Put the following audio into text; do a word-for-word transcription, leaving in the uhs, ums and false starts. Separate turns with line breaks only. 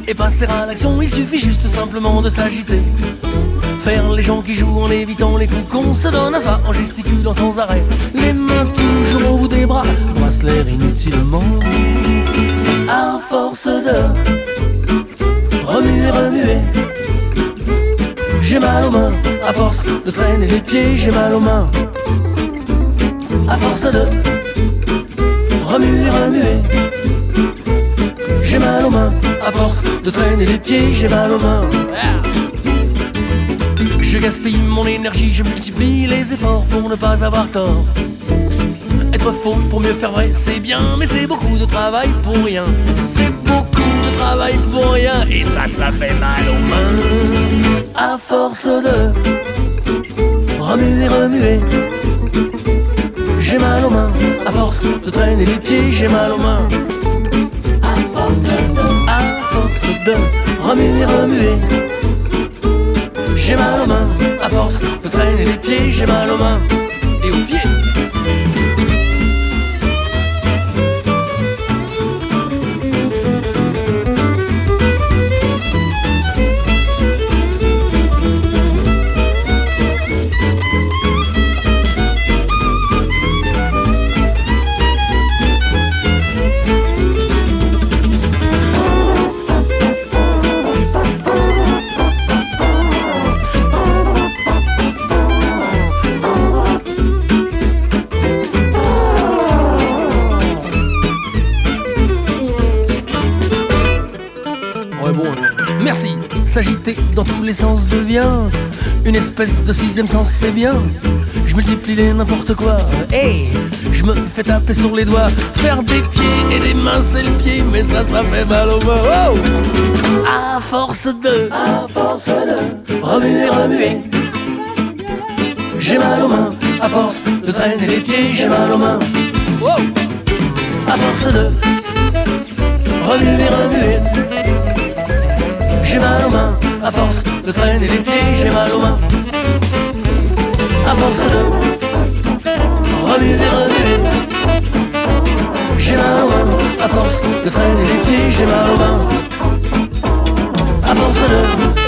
et passer à l'action, il suffit juste simplement de s'agiter. Faire les gens qui jouent en évitant les coups qu'on se donne à ça, en gesticulant sans arrêt, les mains toujours au bout des bras, brasse l'air inutilement. À force de remuer, remuer, j'ai mal aux mains. À force de traîner les pieds, j'ai mal aux mains. À force de remuer, remuer, j'ai mal aux mains. À force de traîner les pieds, j'ai mal aux mains. Je gaspille mon énergie, je multiplie les efforts pour ne pas avoir tort. Être faux pour mieux faire vrai, c'est bien, mais c'est beaucoup de travail pour rien. C'est beaucoup de travail pour rien, et ça, ça fait mal aux mains. À force de remuer, remuer, j'ai mal aux mains. À force de traîner les pieds, j'ai mal aux mains. À force de, à force de remuer, remuer, j'ai mal aux mains. À force de traîner les pieds, j'ai mal aux mains et aux pieds. Merci, s'agiter dans tous les sens devient une espèce de sixième sens, c'est bien. Je multiplie les n'importe quoi, hey, je me fais taper sur les doigts. Faire des pieds et des mains c'est le pied, mais ça, ça fait mal aux mains. Oh, à force de, à force de remuer, remuer, j'ai mal aux mains. À force de traîner les pieds, j'ai mal aux mains. Oh, à force de remuer, remuer, j'ai mal aux mains. À force de traîner les pieds, j'ai mal aux mains. À force de remuer, remuer, j'ai mal aux mains. À force de traîner les pieds, j'ai mal aux mains. À force de